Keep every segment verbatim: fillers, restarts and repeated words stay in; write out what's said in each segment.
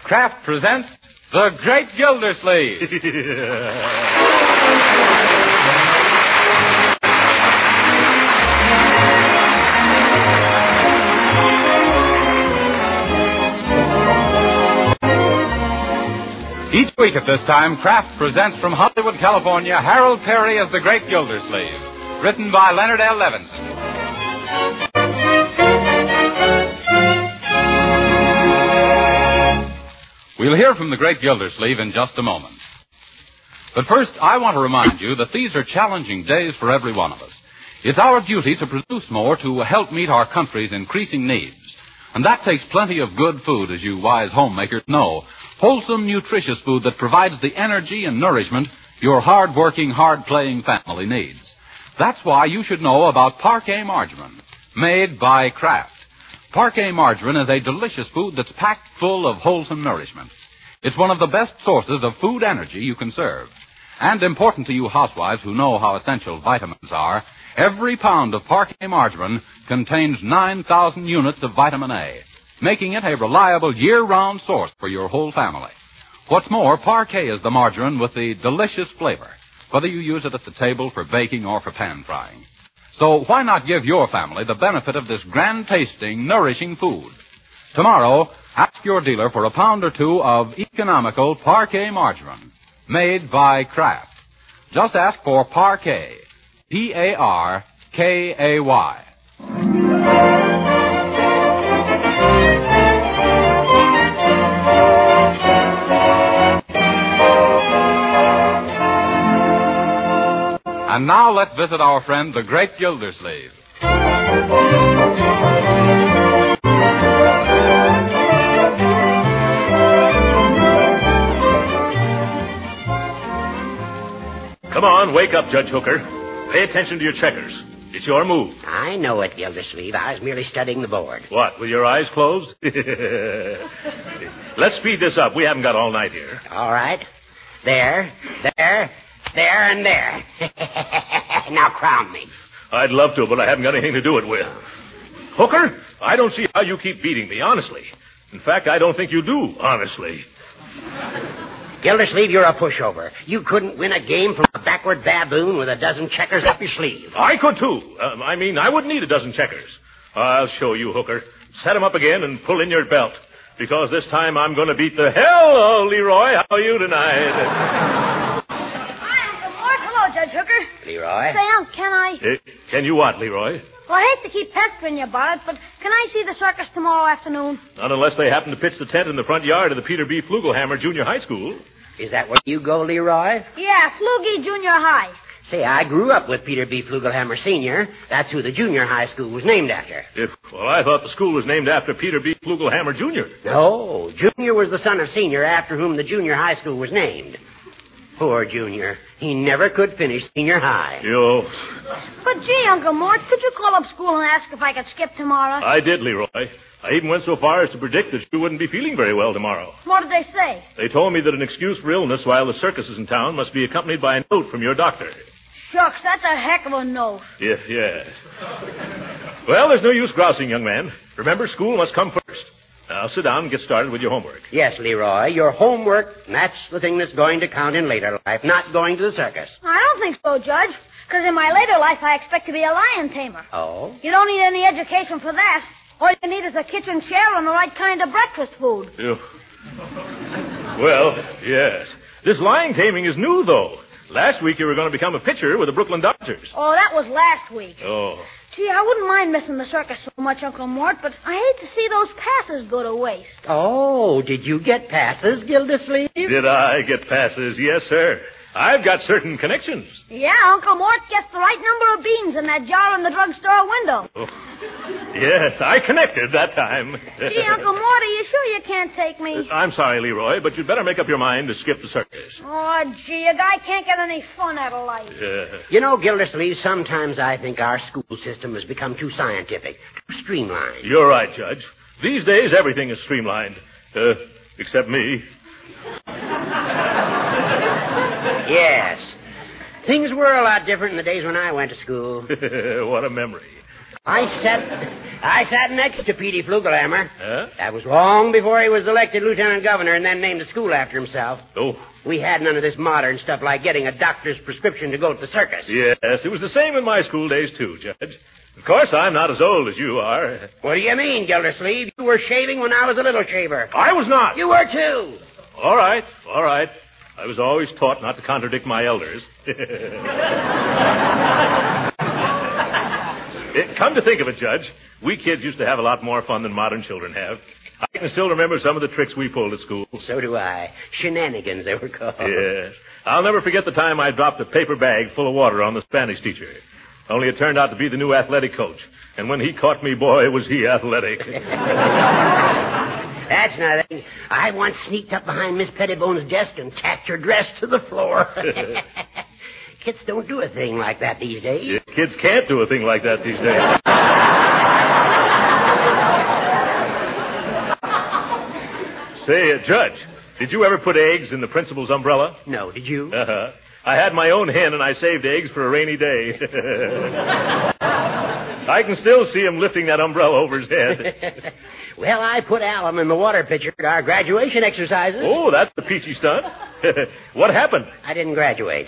Kraft presents The Great Gildersleeve. Each week at this time, Kraft presents from Hollywood, California, Harold Perry as The Great Gildersleeve. Written by Leonard L. Levinson. We'll hear from the Great Gildersleeve in just a moment. But first, I want to remind you that these are challenging days for every one of us. It's our duty to produce more to help meet our country's increasing needs. And that takes plenty of good food, as you wise homemakers know. Wholesome, nutritious food that provides the energy and nourishment your hard-working, hard-playing family needs. That's why you should know about Parquet Margarine, made by Kraft. Parquet Margarine is a delicious food that's packed full of wholesome nourishment. It's one of the best sources of food energy you can serve. And important to you housewives who know how essential vitamins are, every pound of Parquet Margarine contains nine thousand units of vitamin A, making it a reliable year-round source for your whole family. What's more, Parquet is the margarine with the delicious flavor, whether you use it at the table for baking or for pan frying. So why not give your family the benefit of this grand-tasting, nourishing food? Tomorrow, ask your dealer for a pound or two of economical Parquet Margarine, made by Kraft. Just ask for Parquet, P A R K A Y. And now let's visit our friend, the Great Gildersleeve. Come on, wake up, Judge Hooker. Pay attention to your checkers. It's your move. I know it, Gildersleeve. I was merely studying the board. What, with your eyes closed? Let's speed this up. We haven't got all night here. All right. There, there, there, and there. Now crown me. I'd love to, but I haven't got anything to do it with. Hooker, I don't see how you keep beating me, honestly. In fact, I don't think you do, honestly. Gildersleeve, you're a pushover. You couldn't win a game from a backward baboon with a dozen checkers up your sleeve. I could, too. Uh, I mean, I wouldn't need a dozen checkers. I'll show you, Hooker. Set 'em up again and pull in your belt. Because this time I'm going to beat the hell out of Leroy. How are you tonight? Hi, Uncle Mort. Hello, Judge Hooker. Leroy? Say, Unc, can I... Uh, can you what, Leroy? Well, I hate to keep pestering you about it, but can I see the circus tomorrow afternoon? Not unless they happen to pitch the tent in the front yard of the Peter B. Flugelhammer Junior High School. Is that where you go, Leroy? Yeah, Flugie Junior High. Say, I grew up with Peter B. Flugelhammer Senior That's who the junior high school was named after. If, well, I thought the school was named after Peter B. Flugelhammer Junior No, Junior was the son of Senior, after whom the junior high school was named. Poor Junior. He never could finish senior high. Yo. But, gee, Uncle Mort, could you call up school and ask if I could skip tomorrow? I did, Leroy. I even went so far as to predict that you wouldn't be feeling very well tomorrow. What did they say? They told me that an excuse for illness while the circus is in town must be accompanied by a note from your doctor. Shucks, that's a heck of a note. Yes, yes. Well, there's no use grousing, young man. Remember, school must come first. Now, sit down and get started with your homework. Yes, Leroy, your homework, that's the thing that's going to count in later life, not going to the circus. I don't think so, Judge. Because in my later life, I expect to be a lion tamer. Oh? You don't need any education for that. All you need is a kitchen chair and the right kind of breakfast food. You... Well, yes. This lion taming is new, though. Last week you were going to become a pitcher with the Brooklyn Dodgers. Oh, that was last week. Oh. Gee, I wouldn't mind missing the circus so much, Uncle Mort, but I hate to see those passes go to waste. Oh, did you get passes, Gildersleeve? Did I get passes? Yes, sir. I've got certain connections. Yeah, Uncle Mort gets the right number of beans in that jar in the drugstore window. Oh. Yes, I connected that time. Gee, Uncle Mort, are you sure you can't take me? I'm sorry, Leroy, but you'd better make up your mind to skip the circus. Oh, gee, a guy can't get any fun out of life. Yeah. You know, Gildersleeve, sometimes I think our school system has become too scientific, too streamlined. You're right, Judge. These days, everything is streamlined. Uh, except me. Yes. Things were a lot different in the days when I went to school. What a memory. I sat I sat next to Petey Flugelhammer. Huh? That was long before he was elected lieutenant governor and then named the school after himself. Oh. We had none of this modern stuff like getting a doctor's prescription to go to the circus. Yes, it was the same in my school days, too, Judge. Of course, I'm not as old as you are. What do you mean, Gildersleeve? You were shaving when I was a little shaver. I was not. You were, too. All right, all right. I was always taught not to contradict my elders. Come to think of it, Judge, we kids used to have a lot more fun than modern children have. I can still remember some of the tricks we pulled at school. So do I. Shenanigans, they were called. Yes. I'll never forget the time I dropped a paper bag full of water on the Spanish teacher. Only it turned out to be the new athletic coach. And when he caught me, boy, was he athletic. That's nothing. I once sneaked up behind Miss Pettibone's desk and tapped her dress to the floor. Kids don't do a thing like that these days. Yeah, kids can't do a thing like that these days. Say, uh, Judge, did you ever put eggs in the principal's umbrella? No, did you? Uh-huh. I had my own hen, and I saved eggs for a rainy day. I can still see him lifting that umbrella over his head. Well, I put alum in the water pitcher at our graduation exercises. Oh, that's the peachy stunt. What happened? I didn't graduate.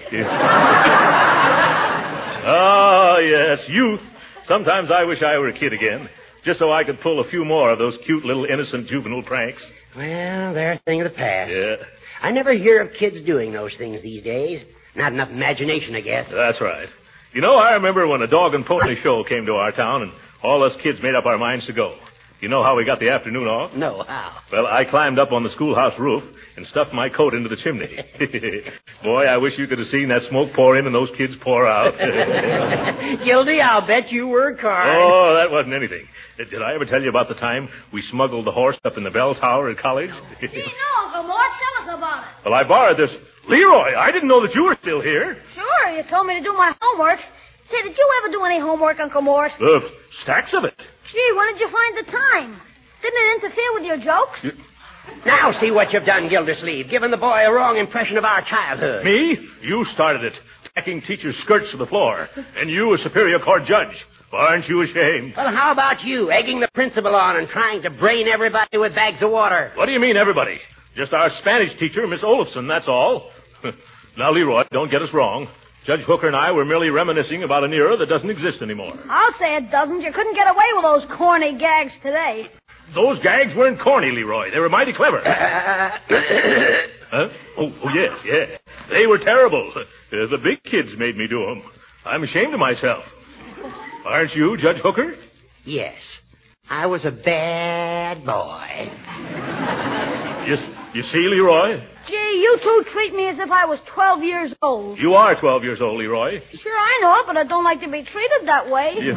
Ah, yes, youth. Sometimes I wish I were a kid again, just so I could pull a few more of those cute little innocent juvenile pranks. Well, they're a thing of the past. Yeah. I never hear of kids doing those things these days. Not enough imagination, I guess. That's right. You know, I remember when a dog and pony show came to our town, and all us kids made up our minds to go. You know how we got the afternoon off? No, how? Well, I climbed up on the schoolhouse roof and stuffed my coat into the chimney. Boy, I wish you could have seen that smoke pour in and those kids pour out. Gildy, I'll bet you worked hard. Oh, that wasn't anything. Did I ever tell you about the time we smuggled the horse up in the bell tower at college? Gee, no, Uncle Mort. Tell us about it. Well, I borrowed this. Leroy, I didn't know that you were still here. Sure, you told me to do my homework. Say, did you ever do any homework, Uncle Mort? Uh, stacks of it. Gee, when did you find the time? Didn't it interfere with your jokes? You... Now see what you've done, Gildersleeve, giving the boy a wrong impression of our childhood. Me? You started it, tacking teachers' skirts to the floor. And you, a Superior Court judge. Aren't you ashamed? Well, how about you, egging the principal on and trying to brain everybody with bags of water? What do you mean, everybody? Just our Spanish teacher, Miss Olafson, that's all. Now, Leroy, don't get us wrong. Judge Hooker and I were merely reminiscing about an era that doesn't exist anymore. I'll say it doesn't. You couldn't get away with those corny gags today. Those gags weren't corny, Leroy. They were mighty clever. Huh? Oh, oh, yes, yeah. They were terrible. Uh, the big kids made me do them. I'm ashamed of myself. Aren't you, Judge Hooker? Yes. I was a bad boy. You, you see, Leroy? Gee, you two treat me as if I was twelve years old. You are twelve years old, Leroy. Sure, I know it, but I don't like to be treated that way. Yeah.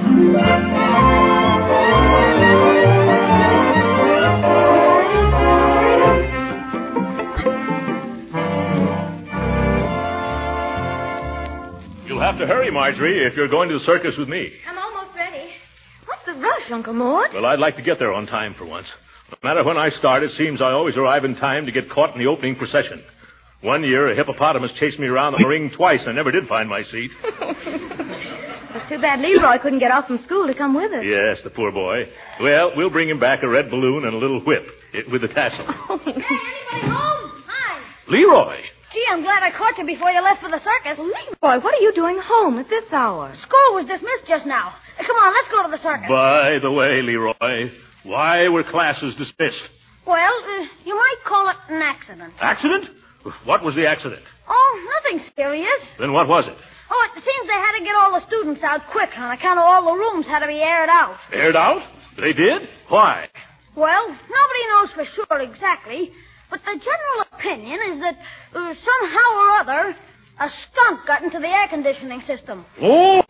You'll have to hurry, Marjorie, if you're going to the circus with me. I'm almost ready. What's the rush, Uncle Mort? Well, I'd like to get there on time for once. No matter when I start, it seems I always arrive in time to get caught in the opening procession. One year, a hippopotamus chased me around the ring twice and I never did find my seat. It's too bad Leroy couldn't get off from school to come with us. Yes, the poor boy. Well, we'll bring him back a red balloon and a little whip it, with a tassel. Hey, anybody home? Hi. Leroy! Gee, I'm glad I caught you before you left for the circus. Leroy, what are you doing home at this hour? School was dismissed just now. Come on, let's go to the circus. By the way, Leroy, why were classes dismissed? Well, uh, you might call it an accident. Accident? What was the accident? Oh, nothing serious. Then what was it? Oh, it seems they had to get all the students out quick on account of all the rooms had to be aired out. Aired out? They did? Why? Well, nobody knows for sure exactly, but the general opinion is that uh, somehow or other, a skunk got into the air conditioning system. Oh!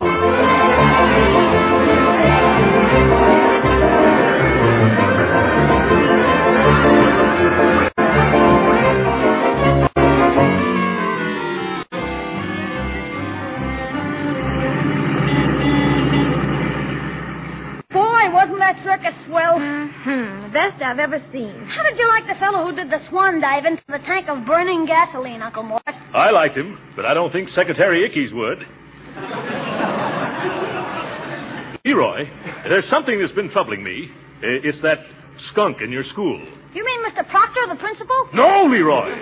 That circus swell. Mm-hmm. The best I've ever seen. How did you like the fellow who did the swan dive into the tank of burning gasoline, Uncle Mort? I liked him, but I don't think Secretary Ickes would. Leroy, there's something that's been troubling me. It's that skunk in your school. You mean Mister Proctor, the principal? No, Leroy.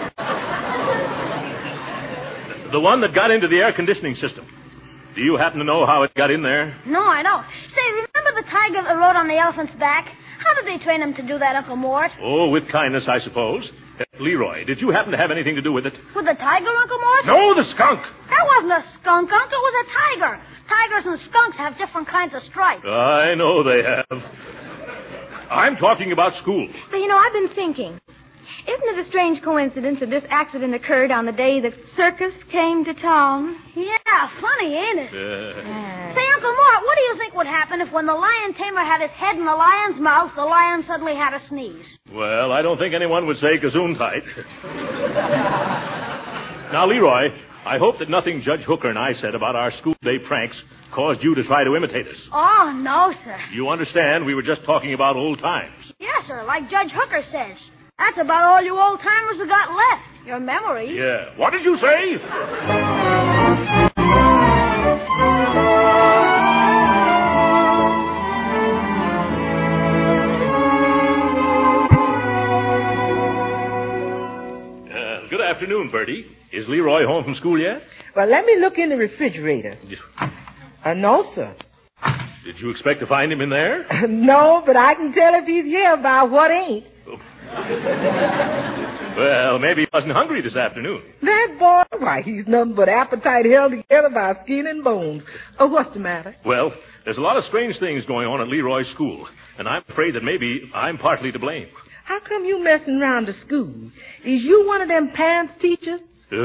The one that got into the air conditioning system. Do you happen to know how it got in there? No, I don't. Say, remember the tiger that rode on the elephant's back? How did they train him to do that, Uncle Mort? Oh, with kindness, I suppose. Uh, Leroy, did you happen to have anything to do with it? With the tiger, Uncle Mort? No, the skunk. That wasn't a skunk, Uncle. It was a tiger. Tigers and skunks have different kinds of stripes. I know they have. I'm talking about school. But, you know, I've been thinking. Isn't it a strange coincidence that this accident occurred on the day the circus came to town? Yeah, funny, ain't it? Uh, Say, Uncle Mort, what do you think would happen if when the lion tamer had his head in the lion's mouth, the lion suddenly had a sneeze? well, I don't think anyone would say gesundheit. Now, Leroy, I hope that nothing Judge Hooker and I said about our school day pranks caused you to try to imitate us. Oh, no, sir. You understand we were just talking about old times. Yes, sir, like Judge Hooker says. That's about all you old-timers have got left. Your memory. Yeah. What did you say? Uh, good afternoon, Bertie. Is Leroy home from school yet? Well, let me look in the refrigerator. Uh, no, sir. Did you expect to find him in there? No, but I can tell if he's here by what ain't. Well, maybe he wasn't hungry this afternoon. That boy, why, he's nothing but appetite held together by skin and bones. Oh, what's the matter? Well, there's a lot of strange things going on at Leroy's school, and I'm afraid that maybe I'm partly to blame. How come you messing around the school? Is you one of them pants teachers? Uh,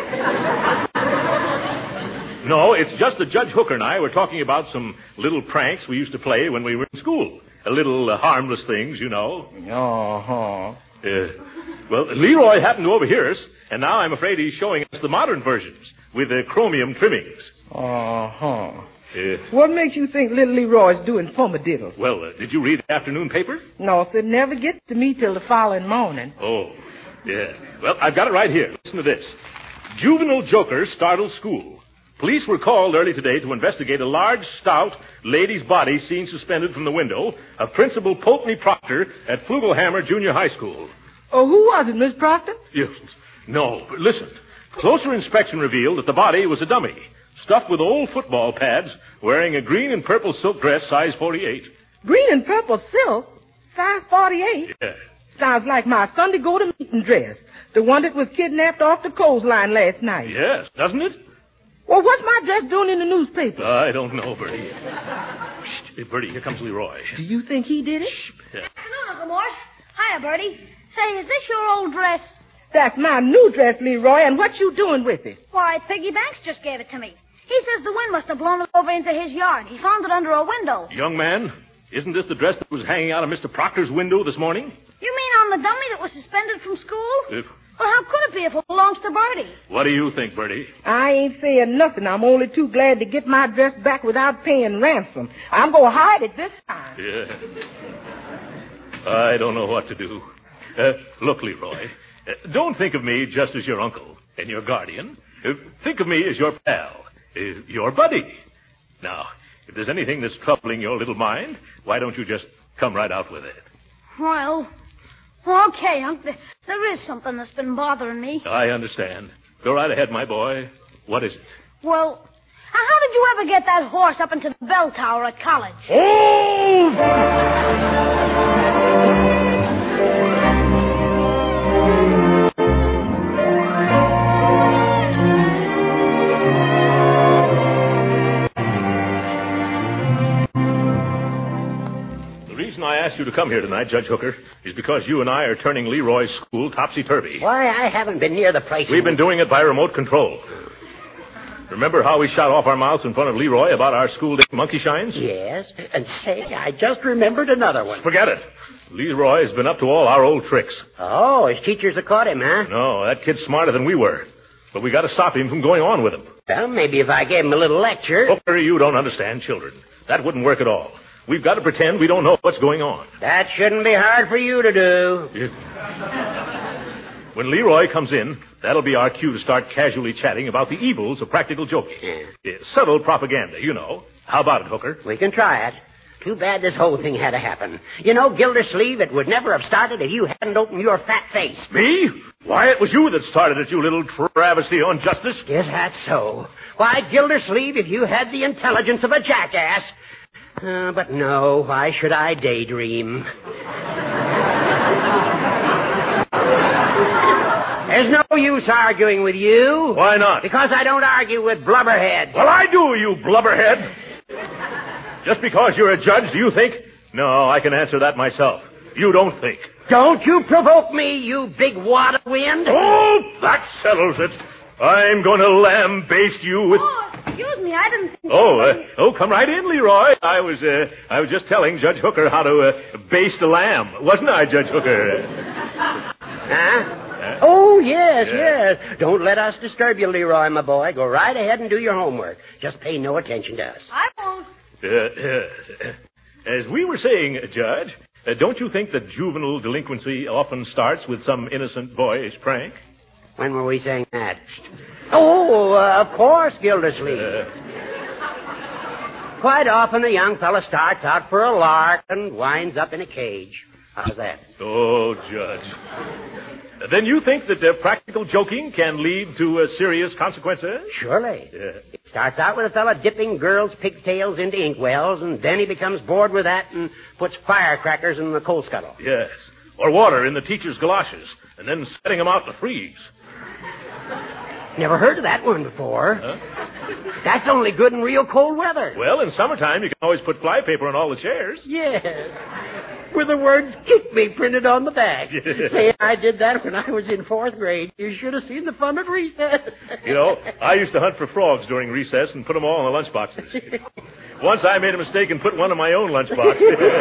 no, it's just that Judge Hooker and I were talking about some little pranks we used to play when we were in school. A little uh, harmless things, you know. Uh-huh. Uh, well, Leroy happened to overhear us, and now I'm afraid he's showing us the modern versions with the chromium trimmings. Uh-huh. Uh, What makes you think little Leroy's doing fumadiddles? well, uh, did you read the afternoon paper? No, sir, it never gets to me till the following morning. Oh, yes. Well, I've got it right here. Listen to this. Juvenile joker startled school. Police were called early today to investigate a large, stout lady's body seen suspended from the window of Principal Pulteney Proctor at Flugelhammer Junior High School. Oh, who was it, Miss Proctor? Yes. No, but listen. Closer inspection revealed that the body was a dummy, stuffed with old football pads, wearing a green and purple silk dress size forty-eight. Green and purple silk? Size forty-eight? Yeah. Sounds like my Sunday go-to-meeting dress. The one that was kidnapped off the clothesline last night. Yes, doesn't it? Well, what's my dress doing in the newspaper? I don't know, Bertie. Shh, Bertie, here comes Leroy. Do you think he did it? Yeah. Afternoon, Uncle Mort. Hiya, Bertie. Say, is this your old dress? That's my new dress, Leroy, and what you doing with it? Why, Piggy Banks just gave it to me. He says the wind must have blown it over into his yard. He found it under a window. Young man, isn't this the dress that was hanging out of Mister Proctor's window this morning? You mean on the dummy that was suspended from school? If, Well, how could it be if it belongs to Bertie? what do you think, Bertie? I ain't saying nothing. I'm only too glad to get my dress back without paying ransom. I'm going to hide it this time. Yeah. I don't know what to do. Uh, look, Leroy, uh, don't think of me just as your uncle and your guardian. Uh, think of me as your pal, uh, your buddy. Now, if there's anything that's troubling your little mind, why don't you just come right out with it? Well, okay, Unc. There, there is something that's been bothering me. I understand. Go right ahead, my boy. What is it? Well, how did you ever get that horse up into the bell tower at college? Oh! I asked you to come here tonight, Judge Hooker, is because you and I are turning Leroy's school topsy-turvy. Why, I haven't been near the place. We've been doing it by remote control. Remember how we shot off our mouths in front of Leroy about our school day monkey shines? Yes, and say, I just remembered another one. Forget it. Leroy's been up to all our old tricks. Oh, his teachers have caught him, huh? No, that kid's smarter than we were. But we got to stop him from going on with him. Well, maybe if I gave him a little lecture. Hooker, you don't understand children. That wouldn't work at all. We've got to pretend we don't know what's going on. That shouldn't be hard for you to do. When Leroy comes in, that'll be our cue to start casually chatting about the evils of practical joking. Yeah. Yeah, subtle propaganda, you know. How about it, Hooker? We can try it. Too bad this whole thing had to happen. You know, Gildersleeve, it would never have started if you hadn't opened your fat face. Me? Why, it was you that started it, you little travesty on justice. Is that so? Why, Gildersleeve, if you had the intelligence of a jackass. Uh, but no, why should I daydream? There's no use arguing with you. Why not? Because I don't argue with blubberheads. Well, I do, you blubberhead. Just because you're a judge, do you think? No, I can answer that myself. You don't think. Don't you provoke me, you big wad of wind. Oh, that settles it. I'm going to lambaste you with... Oh, excuse me, I didn't think... Oh, uh, oh, come right in, Leroy. I was, uh, I was just telling Judge Hooker how to uh, baste a lamb. Wasn't I, Judge Hooker? Huh? Oh, yes, yes, yes. Don't let us disturb you, Leroy, my boy. Go right ahead and do your homework. Just pay no attention to us. I won't. Uh, uh, as we were saying, Judge, uh, don't you think that juvenile delinquency often starts with some innocent boyish prank? When were we saying that? Oh, uh, of course, Gildersleeve. Uh, Quite often a young fella starts out for a lark and winds up in a cage. How's that? oh, Judge. Then you think that uh, practical joking can lead to uh, serious consequences? Surely. Yeah. It starts out with a fella dipping girls' pigtails into inkwells, and then he becomes bored with that and puts firecrackers in the coal scuttle. Yes. Or water in the teacher's galoshes, and then setting them out to freeze. Never heard of that one before. Huh? That's only good in real cold weather. Well, in summertime, you can always put flypaper on all the chairs. Yes. With the words "kick me" printed on the back. Say, I did that when I was in fourth grade. You should have seen the fun at recess. You know, I used to hunt for frogs during recess and put them all in the lunchboxes. Once I made a mistake and put one in my own lunchbox.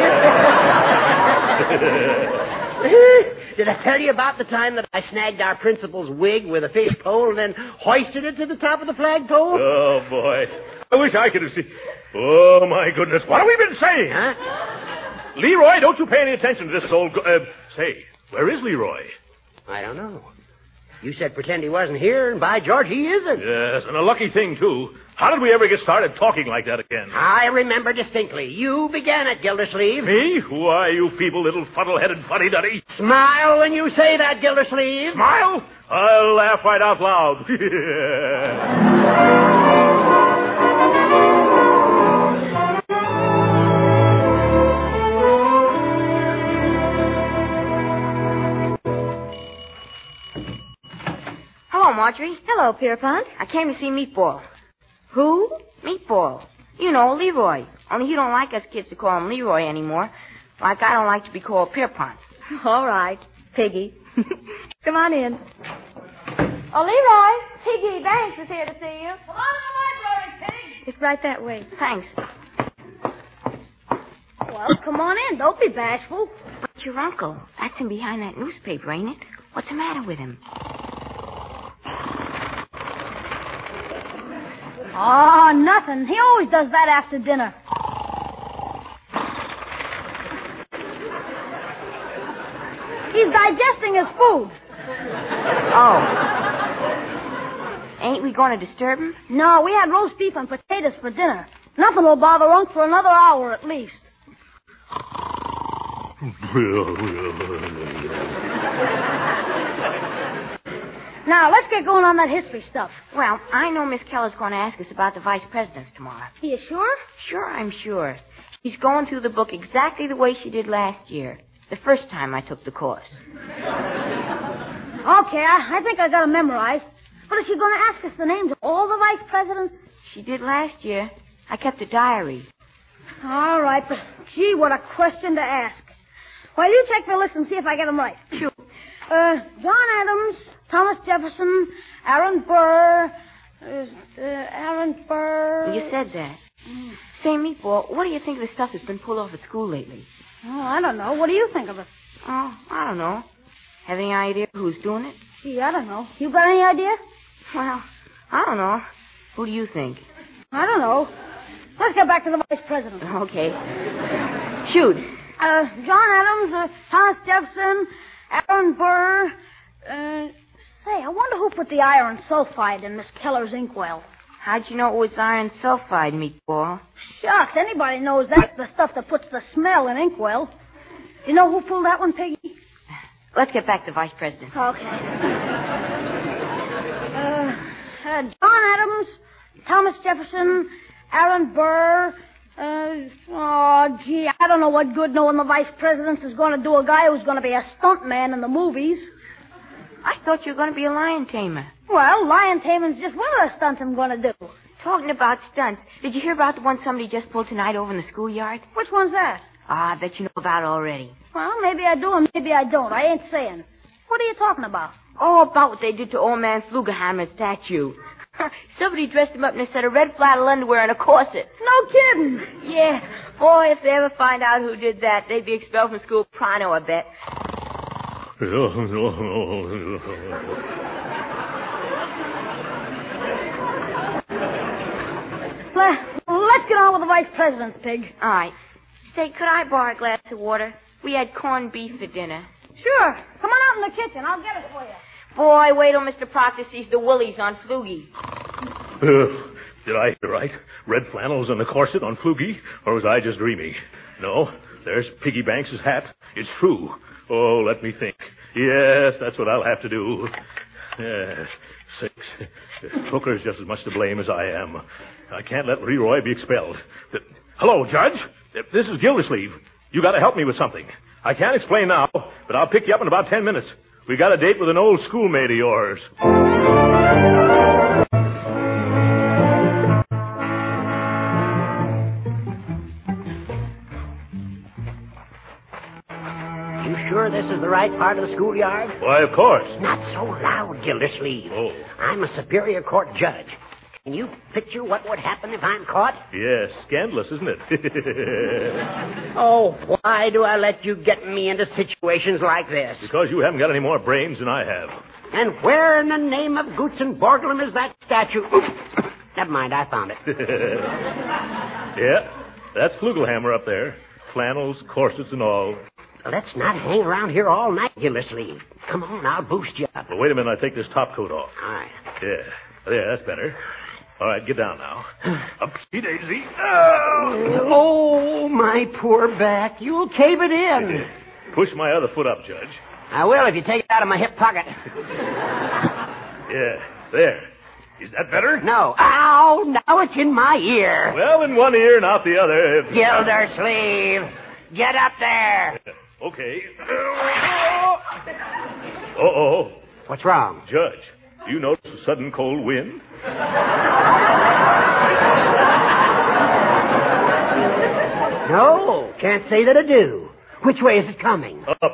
Did I tell you about the time that I snagged our principal's wig with a fish pole and then hoisted it to the top of the flagpole? Oh, boy. I wish I could have seen... Oh, my goodness. What have we been saying? Huh? Leroy, don't you pay any attention to this old... Go- uh, say, where is Leroy? I don't know. You said pretend he wasn't here, and by George, he isn't. Yes, and a lucky thing, too. How did we ever get started talking like that again? I remember distinctly. You began it, Gildersleeve. Me? Why, you feeble little fuddle-headed fuddy-duddy. Smile when you say that, Gildersleeve. Smile? I'll laugh right out loud. Hello, Marjorie. Hello, Pierpont. I came to see Meatball. Who? Meatball. You know, Leroy. Only you don't like us kids to call him Leroy anymore. Like I don't like to be called Pierpont. All right, Piggy. Come on in. Oh, Leroy, Piggy Banks is here to see you. Come on in the library, Pig. It's right that way. Thanks. Well, come on in. Don't be bashful. But your uncle, that's him behind that newspaper, ain't it? What's the matter with him? Oh, nothing. He always does that after dinner. He's digesting his food. Oh. Ain't we going to disturb him? No, we had roast beef and potatoes for dinner. Nothing will bother Unc for another hour at least. Now, let's get going on that history stuff. Well, I know Miss Keller's going to ask us about the vice presidents tomorrow. Are you sure? Sure, I'm sure. She's going through the book exactly the way she did last year, the first time I took the course. Okay, I, I think I got it memorized. But is she going to ask us the names of all the vice presidents? She did last year. I kept a diary. All right, but gee, what a question to ask. Well, you check the list and see if I get them right. Sure. Uh, John Adams, Thomas Jefferson, Aaron Burr, uh, uh, Aaron Burr... You said that. Mm. Say, Meatball, what do you think of the stuff that's been pulled off at school lately? Oh, I don't know. What do you think of it? Oh, I don't know. Have any idea who's doing it? Gee, I don't know. You got any idea? Well, I don't know. Who do you think? I don't know. Let's get back to the vice president. Okay. Shoot. Uh, John Adams, uh, Thomas Jefferson, Aaron Burr. Uh, say, I wonder who put the iron sulfide in Miss Keller's inkwell. How'd you know it was iron sulfide, meatball? Shucks, anybody knows that's the stuff that puts the smell in inkwell. You know who pulled that one, Piggy? Let's get back to Vice President. Okay. uh, uh, John Adams, Thomas Jefferson, Aaron Burr. Uh, oh, gee, I don't know what good knowing the Vice President is going to do a guy who's going to be a stuntman in the movies. I thought you were going to be a lion tamer. Well, lion taming's just one of the stunts I'm going to do. Talking about stunts, did you hear about the one somebody just pulled tonight over in the schoolyard? Which one's that? Ah, I bet you know about it already. Well, maybe I do and maybe I don't. I ain't saying. What are you talking about? Oh, about what they did to old man Flugelhammer's statue. Somebody dressed him up in a set of red flannel underwear and a corset. No kidding. Yeah. Boy, if they ever find out who did that, they'd be expelled from school pronto, I bet. Let's get on with the Vice President's, Pig. All right. Say, could I borrow a glass of water? We had corned beef for dinner. Sure. Come on out in the kitchen. I'll get it for you. Boy, wait till Mister Proctor sees the willies on Flugie. Uh, did I hear right? Red flannels and a corset on Flugie? Or was I just dreaming? No, there's Piggy Banks' hat. It's true. Oh, let me think. Yes, that's what I'll have to do. Yes, six. Hooker's just as much to blame as I am. I can't let Leroy be expelled. Uh, hello, Judge. Uh, this is Gildersleeve. You got to help me with something. I can't explain now, but I'll pick you up in about ten minutes. We got a date with an old schoolmate of yours. You sure this is the right part of the schoolyard? Why, of course. Not so loud, Gildersleeve. Oh. I'm a Superior Court judge. Can you picture what would happen if I'm caught? Yes, scandalous, isn't it? Oh, why do I let you get me into situations like this? Because you haven't got any more brains than I have. And where in the name of Goots and Borglum is that statue? Never mind, I found it. Yeah, that's Flugelhammer up there. Flannels, corsets, and all. Let's not hang around here all night, Gildersleeve. Come on, I'll boost you up. Well, wait a minute, I take this top coat off. All right. Yeah, yeah, that's better. All right, get down now. Upsy daisy. Oh. Oh, my poor back. You'll cave it in. Push my other foot up, Judge. I will if you take it out of my hip pocket. Yeah, there. Is that better? No. Ow, now it's in my ear. Well, in one ear and out the other. If... Gildersleeve, get up there. Okay. Uh-oh. What's wrong? Judge, do you notice a sudden cold wind? No, can't say that I do. Which way is it coming? Up.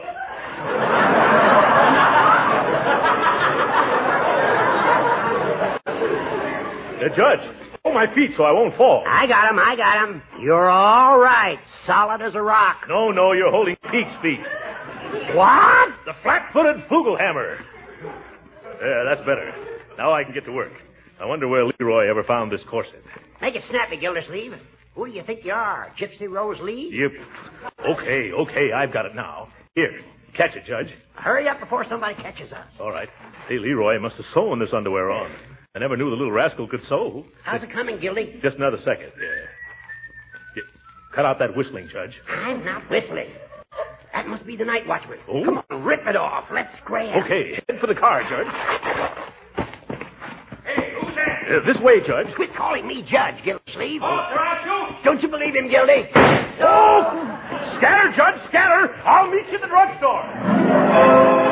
Uh, Judge, hold my feet so I won't fall. I got him, I got him. You're all right, solid as a rock. No, no, you're holding Pete's feet. What? The flat-footed Flugelhammer. Yeah, that's better. Now I can get to work. I wonder where Leroy ever found this corset. Make it snappy, Gildersleeve. Who do you think you are, Gypsy Rose Lee? Yep. Okay, okay, I've got it now. Here, catch it, Judge. Hurry up before somebody catches us. All right. Hey, Leroy must have sewn this underwear on. I never knew the little rascal could sew. How's it coming, Gildy? Just another second. Yeah. Yeah. Cut out that whistling, Judge. I'm not whistling. That must be the night watchman. Oh? Come on, rip it off. Let's grab. Okay, head for the car, Judge. Hey, who's that? Uh, this way, Judge. Quit calling me Judge, Gildersleeve. Oh, Horatio! Don't you believe him, Gildy? Oh! Scatter, Judge, scatter! I'll meet you at the drugstore.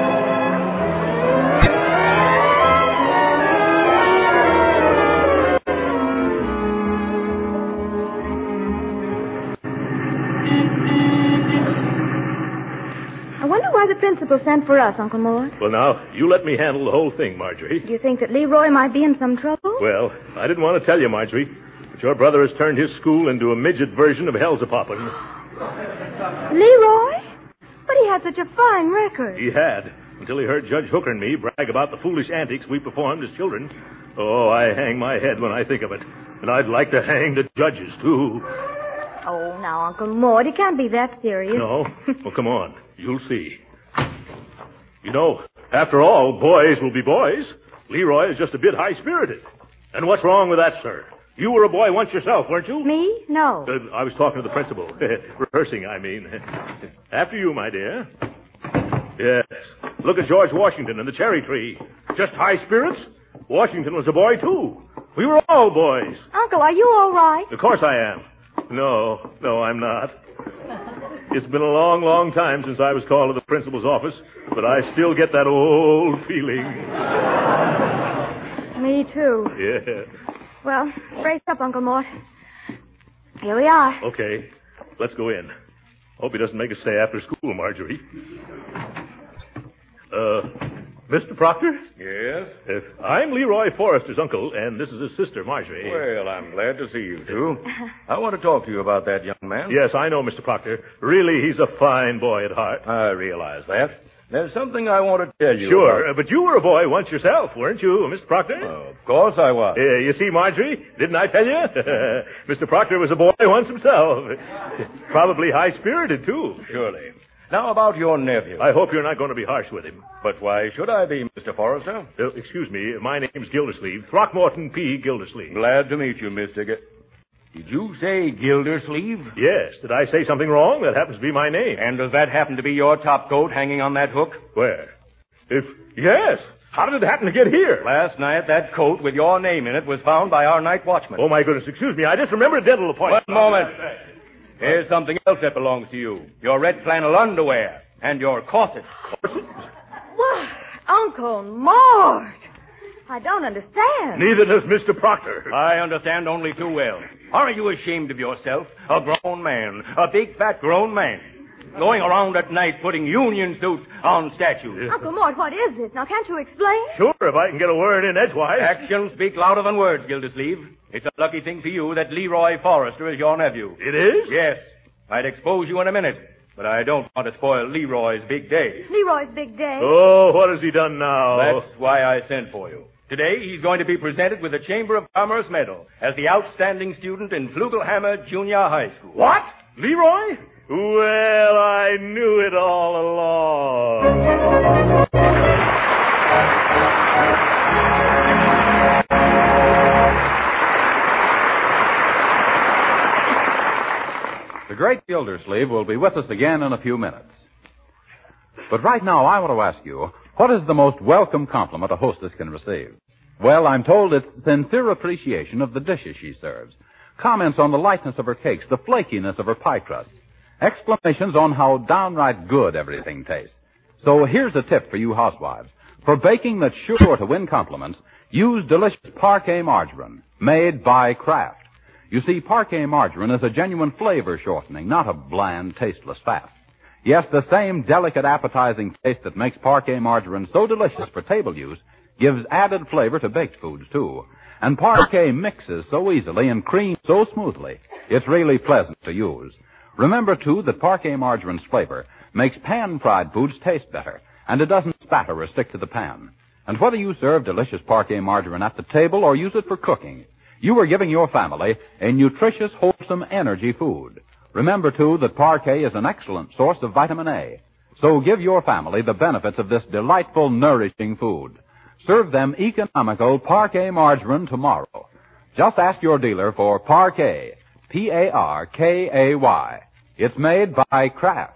The principal sent for us, Uncle Mort. Well, now, you let me handle the whole thing, Marjorie. Do you think that Leroy might be in some trouble? Well, I didn't want to tell you, Marjorie, but your brother has turned his school into a midget version of Hellzapoppin. Leroy? But he had such a fine record. He had, until he heard Judge Hooker and me brag about the foolish antics we performed as children. Oh, I hang my head when I think of it. And I'd like to hang the judges, too. Oh, now, Uncle Mort, it can't be that serious. No? Well, come on. You'll see. You know, after all, boys will be boys. Leroy is just a bit high-spirited. And what's wrong with that, sir? You were a boy once yourself, weren't you? Me? No. Uh, I was talking to the principal. Rehearsing, I mean. After you, my dear. Yes. Look at George Washington and the cherry tree. Just high spirits? Washington was a boy, too. We were all boys. Uncle, are you all right? Of course I am. No, no, I'm not. It's been a long, long time since I was called to the principal's office, but I still get that old feeling. Me, too. Yeah. Well, brace up, Uncle Mort. Here we are. Okay. Let's go in. Hope he doesn't make us stay after school, Marjorie. Uh, Mister Proctor? Yes? Uh, I'm Leroy Forrester's uncle, and this is his sister, Marjorie. Well, I'm glad to see you two. I want to talk to you about that young man. Yes, I know, Mister Proctor. Really, he's a fine boy at heart. I realize that. There's something I want to tell you Sure, about. uh, but you were a boy once yourself, weren't you, Mister Proctor? Oh, of course I was. Uh, you see, Marjorie, didn't I tell you? Mister Proctor was a boy once himself. Probably high-spirited, too. Surely. Now about your nephew. I hope you're not going to be harsh with him. But why should I be, Mister Forrester? Uh, excuse me, my name's Gildersleeve. Throckmorton P. Gildersleeve. Glad to meet you, Mister G- Did you say Gildersleeve? Yes. Did I say something wrong? That happens to be my name. And does that happen to be your top coat hanging on that hook? Where? If... Yes. How did it happen to get here? Last night, that coat with your name in it was found by our night watchman. Oh, my goodness. Excuse me. I just remembered a dental appointment. One moment. Here's something else that belongs to you. Your red flannel underwear and your corset. Corset? What? Uncle Mort! I don't understand. Neither does Mister Proctor. I understand only too well. Aren't you ashamed of yourself? A grown man. A big, fat, grown man. Going around at night putting union suits on statues. Uncle Mort, what is this? Now, can't you explain? Sure, if I can get a word in edgewise. Actions speak louder than words, Gildersleeve. It's a lucky thing for you that Leroy Forrester is your nephew. It is? Yes. I'd expose you in a minute, but I don't want to spoil Leroy's big day. Leroy's big day. Oh, what has he done now? That's why I sent for you. Today, he's going to be presented with the Chamber of Commerce Medal as the outstanding student in Flugelhammer Junior High School. What? Leroy? Well, I knew it all along. The great Gildersleeve will be with us again in a few minutes. But right now, I want to ask you, what is the most welcome compliment a hostess can receive? Well, I'm told it's sincere appreciation of the dishes she serves. Comments on the lightness of her cakes, the flakiness of her pie crust. Exclamations on how downright good everything tastes. So here's a tip for you housewives. For baking that's sure to win compliments, use delicious Parquet margarine, made by Kraft. You see, Parquet margarine is a genuine flavor shortening, not a bland, tasteless fat. Yes, the same delicate, appetizing taste that makes Parquet margarine so delicious for table use gives added flavor to baked foods, too. And Parquet mixes so easily and creams so smoothly, it's really pleasant to use. Remember, too, that Parquet margarine's flavor makes pan-fried foods taste better, and it doesn't spatter or stick to the pan. And whether you serve delicious Parquet margarine at the table or use it for cooking, you are giving your family a nutritious, wholesome energy food. Remember, too, that Parquet is an excellent source of vitamin A. So give your family the benefits of this delightful, nourishing food. Serve them economical Parquet margarine tomorrow. Just ask your dealer for Parquet, P A R K A Y. It's made by Kraft.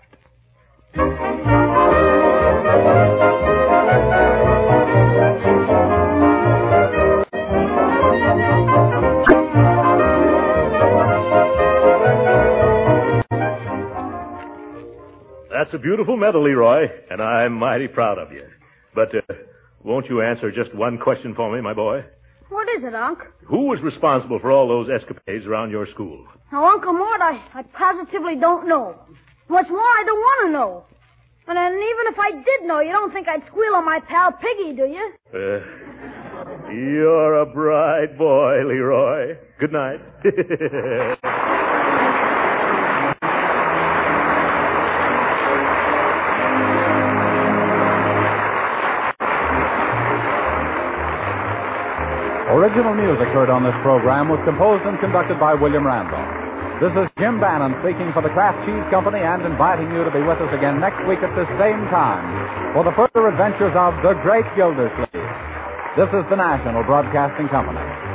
That's a beautiful medal, Leroy, and I'm mighty proud of you. But uh, won't you answer just one question for me, my boy? What is it, Unc? Who was responsible for all those escapades around your school? Now, Uncle Mort, I, I positively don't know. What's more, I don't want to know. And then even if I did know, you don't think I'd squeal on my pal Piggy, do you? Uh, you're a bright boy, Leroy. Good night. Original music heard on this program was composed and conducted by William Randolph. This is Jim Bannon speaking for the Kraft Cheese Company and inviting you to be with us again next week at this same time for the further adventures of the Great Gildersleeve. This is the National Broadcasting Company.